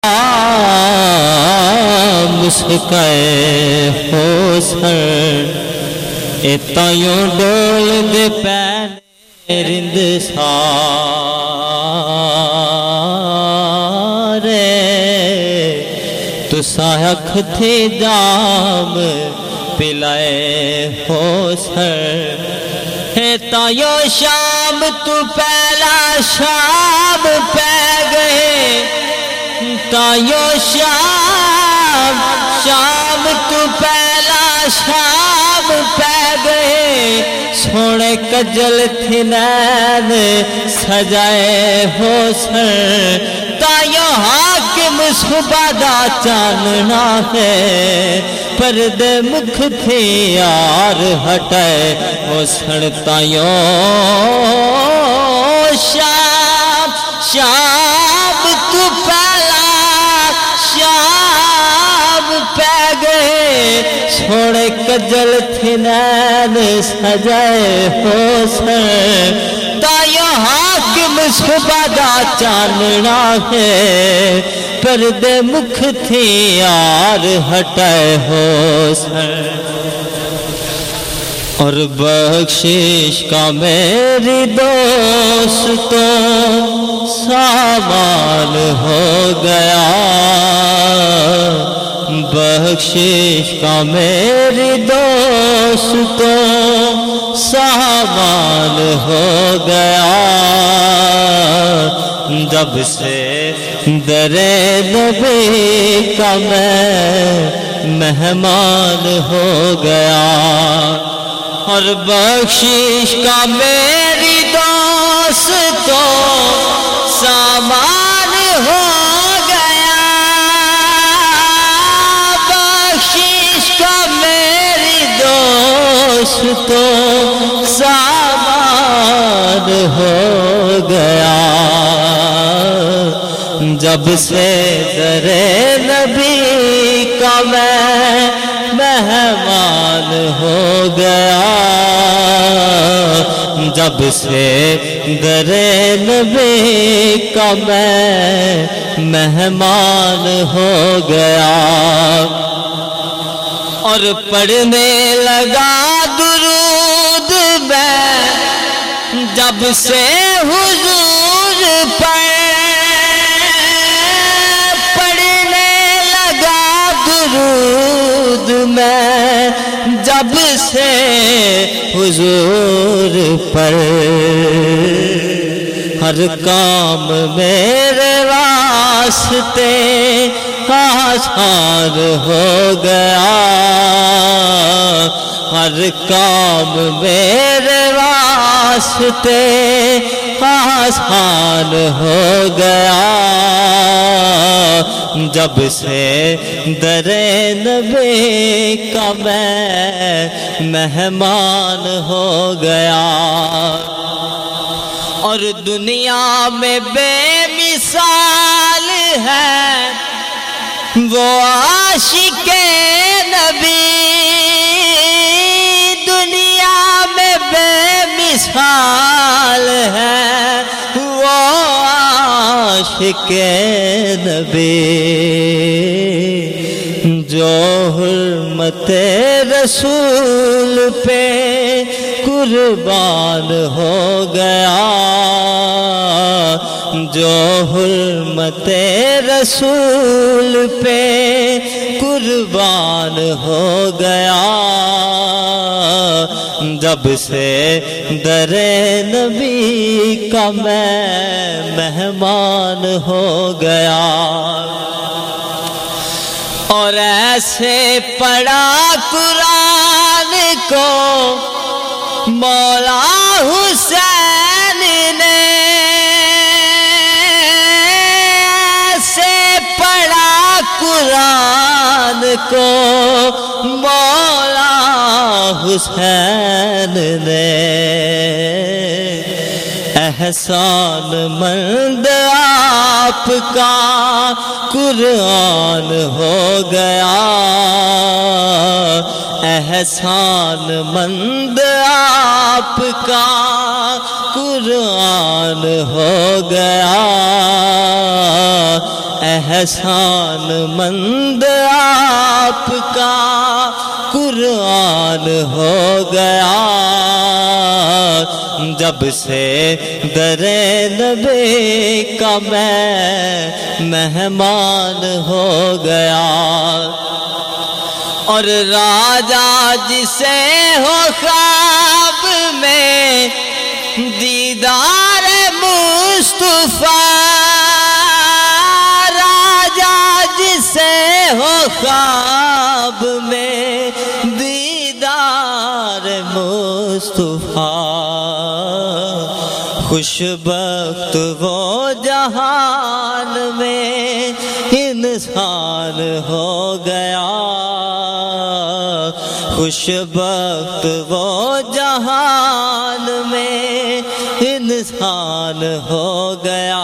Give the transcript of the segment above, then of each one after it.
مسکائے ہو سر اتایوں ڈول دے پینے رند سارے تسا اکھ تھی جام پلائے ہو سر اتایوں شام تو پہلا شام پہ گئے تایوں شام تو پہلا شام پہ گئے سونے کجل تھی نین سجائے ہو سر تایوں حاکم صبح دا چاننا ہے پردے مکھ تھی یار ہٹائے ہو سر تایوں شام تو پہلا شام پہ گئے سونے کجل تھی نین سجائے ہو سر تایوں حاکم صبح دا چاننا ہے پردے مکھ تھی یار ہٹائے ہو سر اور بخشش کا میری دوستوں سامان ہو گیا بخشش کا میری دوستوں سامان ہو گیا جب سے در نبی کا میں مہمان ہو گیا اور بخشش کا میری دوستوں سامان ہو گیا بخشش کا میری دوستوں سامان ہو گیا جب سے در نبی کا میں مہمان ہو گیا جب سے در نبی کا میں مہمان ہو گیا اور پڑھنے لگا درود میں جب سے حضور پر میں جب سے حضور پر ہر کام میرے واسطے آسان ہو گیا ہر کام میرے واسطے آسان ہو گیا جب سے در نبی کا میں مہمان ہو گیا اور دنیا میں بے مثال ہے وہ عاشق نبی دنیا میں بے مثال ہے وہ عاشق نبی جو حرمت رسول پہ قربان ہو گیا جو حرمت رسول پہ قربان ہو گیا جب سے در نبی کا میں مہمان ہو گیا اور ایسے پڑھا قرآن کو مولا حسین نے ایسے پڑھا قرآن کو مولا حسین نے احسان مند آپ کا قرآن ہو گیا احسان مند آپ کا قرآن ہو گیا احسان مند آپ کا قرآن ہو گیا جب سے در نبی کا میں مہمان ہو گیا اور راجا جسے ہو خواب میں دیدار مصطفیٰ راجا جسے ہو خواب میں دیدار مصطفیٰ خوش بخت وہ جہان میں انسان ہو گیا خوش بخت وہ جہان میں انسان ہو گیا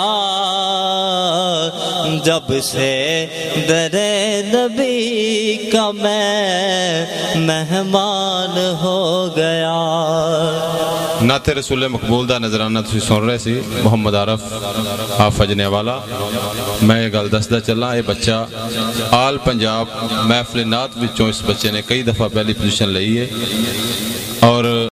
جب سے در نبی کا میں مہمان ہو گیا۔ نعت رسول مقبول دا نظرانہ تسی سن رہے سی محمد عارف حافظ نے والا۔ میں یہ گل دسدا چلا یہ بچہ آل پنجاب محفل نعت وچوں اس بچے نے کئی دفعہ پہلی پوزیشن لئی ہے اور